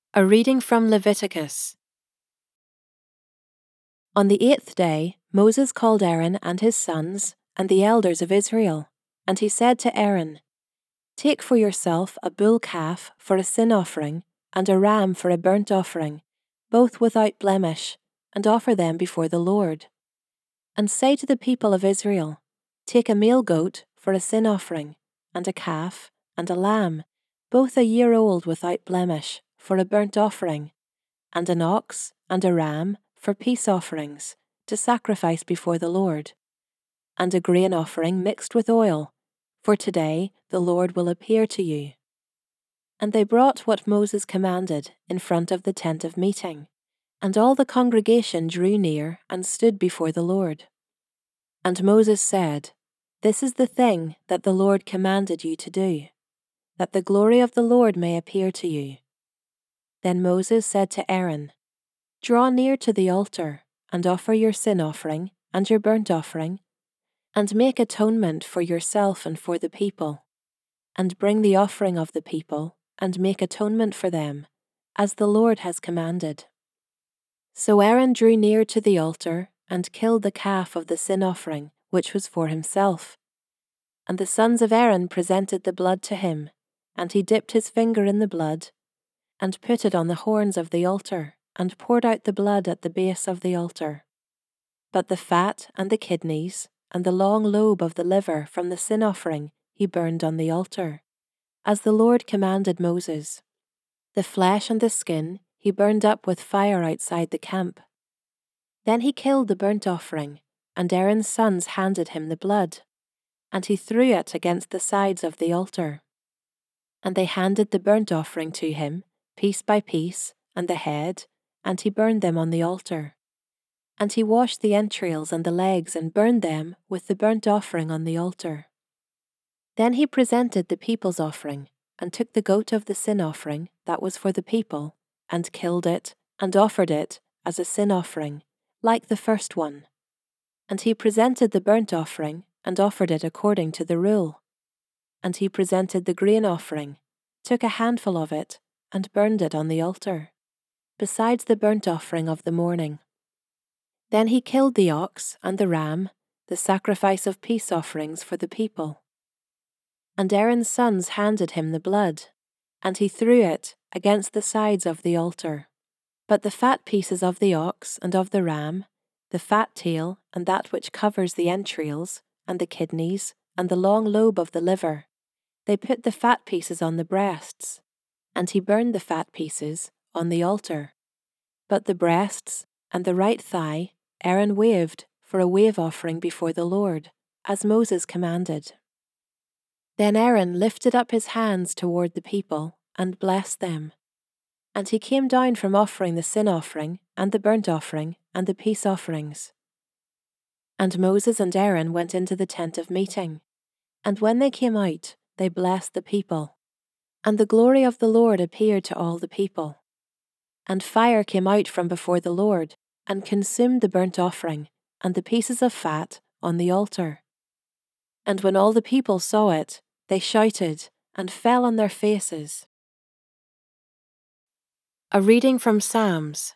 A reading from Leviticus. On the 8th day, Moses called Aaron and his sons and the elders of Israel, and he said to Aaron, "Take for yourself a bull calf for a sin offering and a ram for a burnt offering, both without blemish, and offer them before the Lord. And say to the people of Israel, Take a male goat for a sin offering, and a calf, and a lamb, both a year old without blemish, for a burnt offering, and an ox and a ram for peace offerings, to sacrifice before the Lord, and a grain offering mixed with oil, for today the Lord will appear to you." And they brought what Moses commanded in front of the tent of meeting, and all the congregation drew near and stood before the Lord. And Moses said, "This is the thing that the Lord commanded you to do, that the glory of the Lord may appear to you." Then Moses said to Aaron, "Draw near to the altar, and offer your sin offering and your burnt offering, and make atonement for yourself and for the people, and bring the offering of the people, and make atonement for them, as the Lord has commanded." So Aaron drew near to the altar, and killed the calf of the sin offering, which was for himself. And the sons of Aaron presented the blood to him, and he dipped his finger in the blood, and put it on the horns of the altar, and poured out the blood at the base of the altar. But the fat and the kidneys, and the long lobe of the liver from the sin offering he burned on the altar, as the Lord commanded Moses. The flesh and the skin he burned up with fire outside the camp. Then he killed the burnt offering, and Aaron's sons handed him the blood, and he threw it against the sides of the altar. And they handed the burnt offering to him, piece by piece, and the head, and he burned them on the altar. And he washed the entrails and the legs and burned them with the burnt offering on the altar. Then he presented the people's offering, and took the goat of the sin offering that was for the people, and killed it, and offered it as a sin offering, like the first one. And he presented the burnt offering, and offered it according to the rule. And he presented the grain offering, took a handful of it, and burned it on the altar, besides the burnt offering of the morning. Then he killed the ox and the ram, the sacrifice of peace offerings for the people. And Aaron's sons handed him the blood, and he threw it against the sides of the altar. But the fat pieces of the ox and of the ram, the fat tail and that which covers the entrails, and the kidneys, and the long lobe of the liver, they put the fat pieces on the breasts, and he burned the fat pieces on the altar. But the breasts and the right thigh Aaron waved for a wave offering before the Lord, as Moses commanded. Then Aaron lifted up his hands toward the people and blessed them. And he came down from offering the sin offering and the burnt offering and the peace offerings. And Moses and Aaron went into the tent of meeting, and when they came out, they blessed the people. And the glory of the Lord appeared to all the people. And fire came out from before the Lord, and consumed the burnt offering and the pieces of fat on the altar. And when all the people saw it, they shouted and fell on their faces. A reading from Psalms.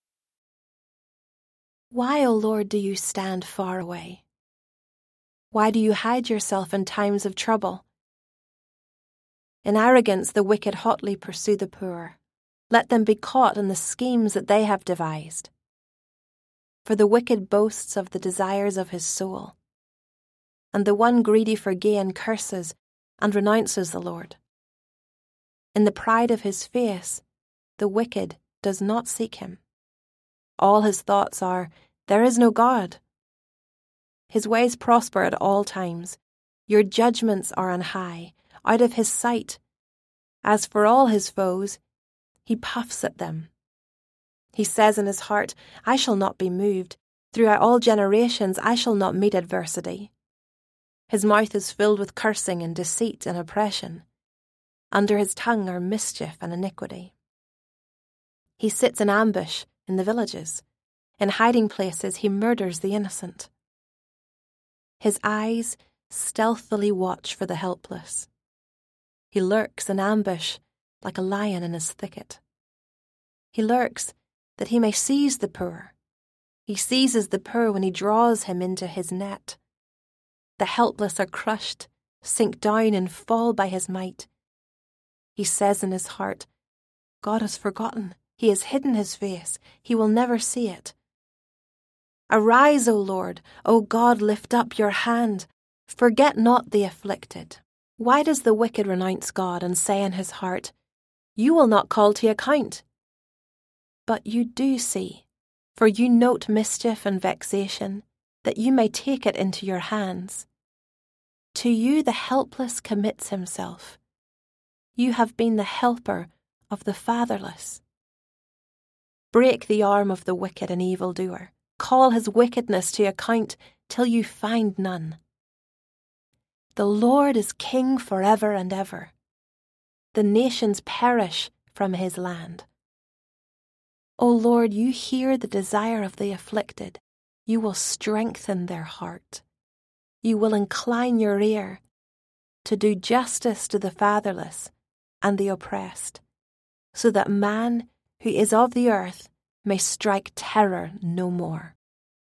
Why, O Lord, do you stand far away? Why do you hide yourself in times of trouble? In arrogance the wicked hotly pursue the poor. Let them be caught in the schemes that they have devised. For the wicked boasts of the desires of his soul, and the one greedy for gain curses and renounces the Lord. In the pride of his face, the wicked does not seek him. All his thoughts are, "There is no God." His ways prosper at all times. Your judgments are on high, out of his sight. As for all his foes, he puffs at them. He says in his heart, "I shall not be moved. Throughout all generations I shall not meet adversity." His mouth is filled with cursing and deceit and oppression. Under his tongue are mischief and iniquity. He sits in ambush in the villages. In hiding places he murders the innocent. His eyes stealthily watch for the helpless. He lurks in ambush like a lion in his thicket. He lurks that he may seize the poor. He seizes the poor when he draws him into his net. The helpless are crushed, sink down and fall by his might. He says in his heart, God has forgotten. He has hidden his face. He will never see it. Arise, O Lord. O God, lift up your hand. Forget not the afflicted. Why does the wicked renounce God and say in his heart, You will not call to account? But you do see, for you note mischief and vexation, that you may take it into your hands. To you the helpless commits himself. You have been the helper of the fatherless. Break the arm of the wicked and evildoer. Call his wickedness to account till you find none. The Lord is king forever and ever. The nations perish from his land. O Lord, you hear the desire of the afflicted. You will strengthen their heart. You will incline your ear to do justice to the fatherless and the oppressed, so that man who is of the earth may strike terror no more.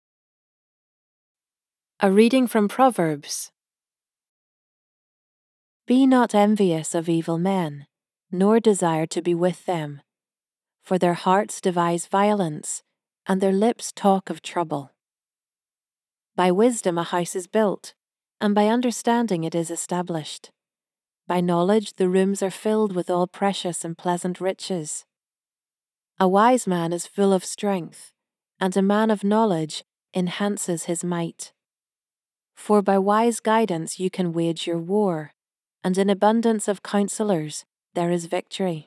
A reading from Proverbs. Be not envious of evil men, nor desire to be with them, for their hearts devise violence, and their lips talk of trouble. By wisdom a house is built, and by understanding it is established. By knowledge the rooms are filled with all precious and pleasant riches. A wise man is full of strength, and a man of knowledge enhances his might. For by wise guidance you can wage your war, and in abundance of counselors there is victory.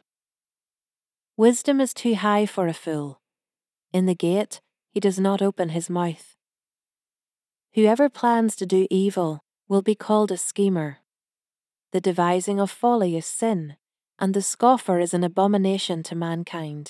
Wisdom is too high for a fool. In the gate he does not open his mouth. Whoever plans to do evil will be called a schemer. The devising of folly is sin, and the scoffer is an abomination to mankind.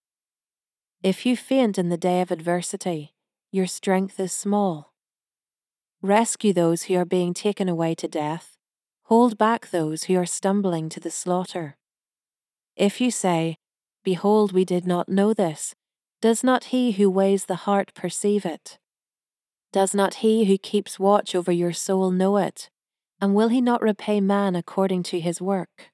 If you faint in the day of adversity, your strength is small. Rescue those who are being taken away to death. Hold back those who are stumbling to the slaughter. If you say, Behold, we did not know this, does not he who weighs the heart perceive it? Does not he who keeps watch over your soul know it? And will he not repay man according to his work?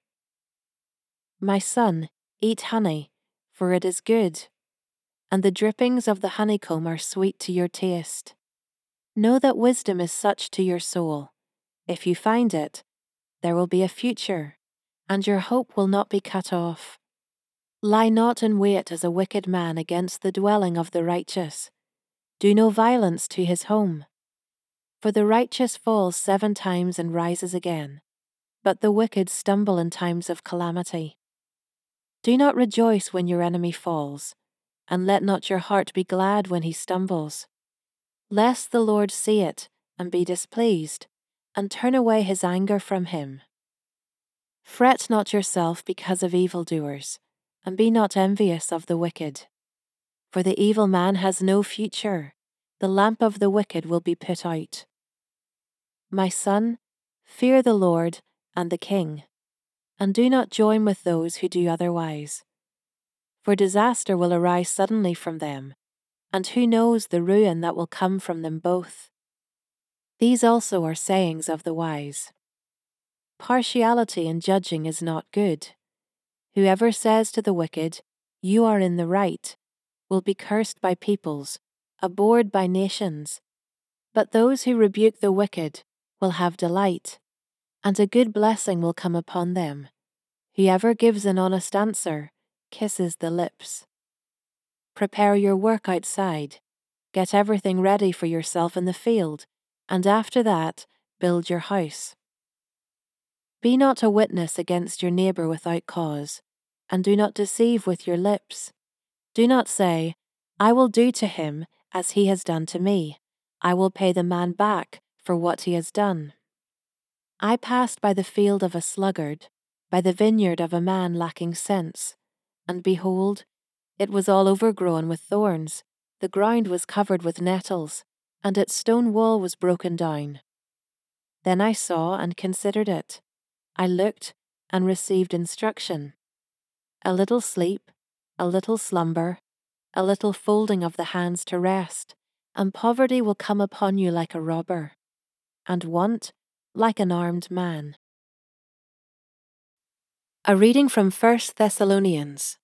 My son, eat honey, for it is good, and the drippings of the honeycomb are sweet to your taste. Know that wisdom is such to your soul. If you find it, there will be a future, and your hope will not be cut off. Lie not in wait as a wicked man against the dwelling of the righteous. Do no violence to his home. For the righteous falls 7 times and rises again, but the wicked stumble in times of calamity. Do not rejoice when your enemy falls, and let not your heart be glad when he stumbles, lest the Lord see it and be displeased, and turn away his anger from him. Fret not yourself because of evildoers, and be not envious of the wicked. For the evil man has no future, the lamp of the wicked will be put out. My son, fear the Lord and the king, and do not join with those who do otherwise. For disaster will arise suddenly from them, and who knows the ruin that will come from them both. These also are sayings of the wise. Partiality in judging is not good. Whoever says to the wicked, You are in the right, will be cursed by peoples, abhorred by nations. But those who rebuke the wicked will have delight, and a good blessing will come upon them. Whoever gives an honest answer kisses the lips. Prepare your work outside, get everything ready for yourself in the field, and after that build your house. Be not a witness against your neighbor without cause, and do not deceive with your lips. Do not say, I will do to him as he has done to me. I will pay the man back for what he has done. I passed by the field of a sluggard, by the vineyard of a man lacking sense, and behold, it was all overgrown with thorns, the ground was covered with nettles, and its stone wall was broken down. Then I saw and considered it. I looked and received instruction. A little sleep, a little slumber, a little folding of the hands to rest, and poverty will come upon you like a robber, and want like an armed man. A reading from 1 Thessalonians.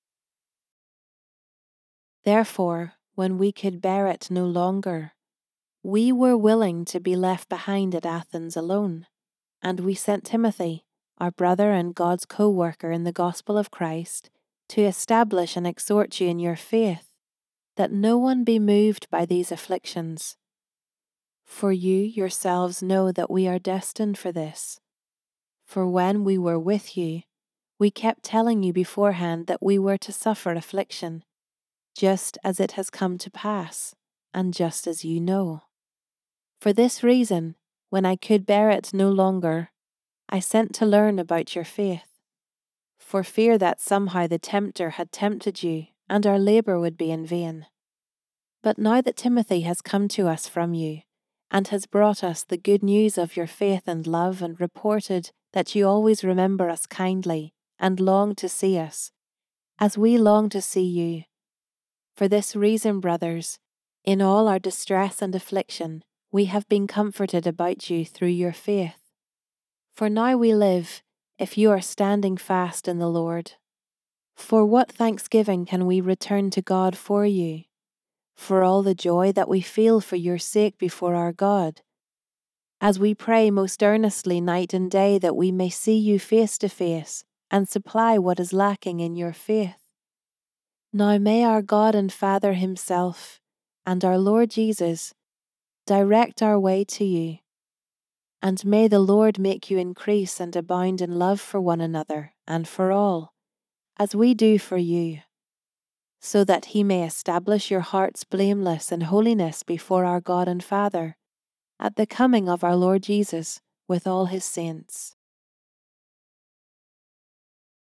Therefore, when we could bear it no longer, we were willing to be left behind at Athens alone, and we sent Timothy, our brother and God's co-worker in the gospel of Christ, to establish and exhort you in your faith, that no one be moved by these afflictions. For you yourselves know that we are destined for this. For when we were with you, we kept telling you beforehand that we were to suffer affliction, just as it has come to pass, and just as you know. For this reason, when I could bear it no longer, I sent to learn about your faith, for fear that somehow the tempter had tempted you, and our labour would be in vain. But now that Timothy has come to us from you, and has brought us the good news of your faith and love, and reported that you always remember us kindly, and long to see us, as we long to see you. For this reason, brothers, in all our distress and affliction, we have been comforted about you through your faith. For now we live, if you are standing fast in the Lord. For what thanksgiving can we return to God for you? For all the joy that we feel for your sake before our God, as we pray most earnestly night and day that we may see you face to face and supply what is lacking in your faith. Now may our God and Father himself and our Lord Jesus direct our way to you, and may the Lord make you increase and abound in love for one another and for all, as we do for you, so that he may establish your hearts blameless in holiness before our God and Father, at the coming of our Lord Jesus with all his saints.